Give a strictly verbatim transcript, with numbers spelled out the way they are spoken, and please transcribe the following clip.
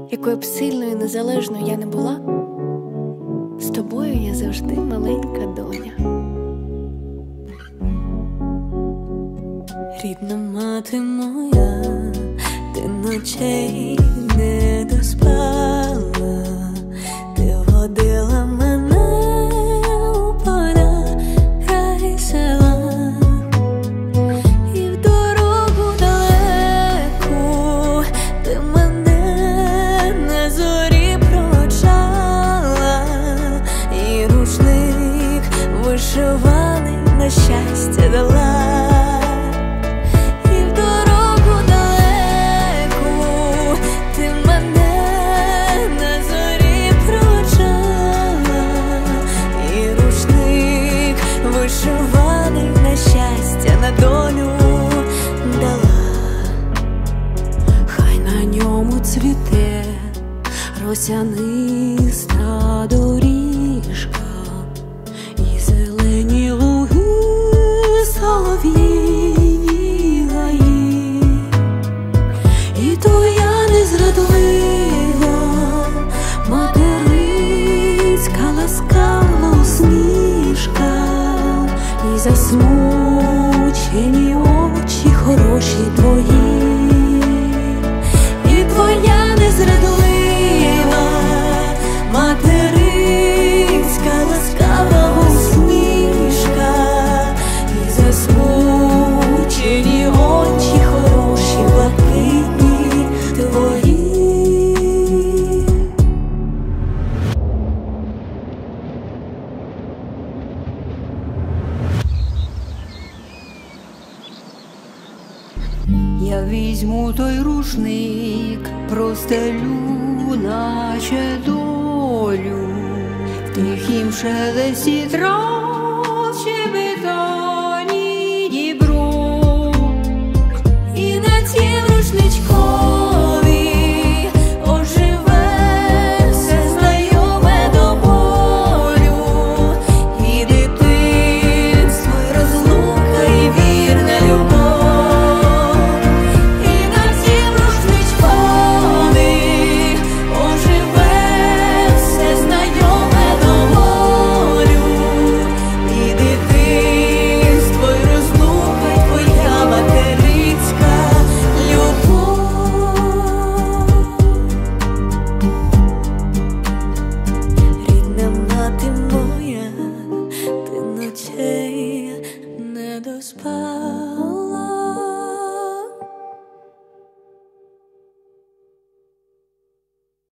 Якою б сильною і незалежною я не була, з тобою я завжди маленька доня. Рідна мати моя, ти ночей не доспала, ти водила мене у поля край села, і в дорогу далеку ти мене на зорі проводжала, і рушник вишиваний на щастя дала. Вишиваний на щастя, на долю дала. Хай на ньому цвіте росяниста доріжка, і зелені луги, солов'їні гаї, і твоя незрадлива материнська ласкава усмішка, і засмучені очі хороші твої, і твоя незрадлива материнська ласкава усмішка, і засмучені очі хороші блакитні твої. Я візьму той рушник, простелю, наче долю, в тихім шелесті трав.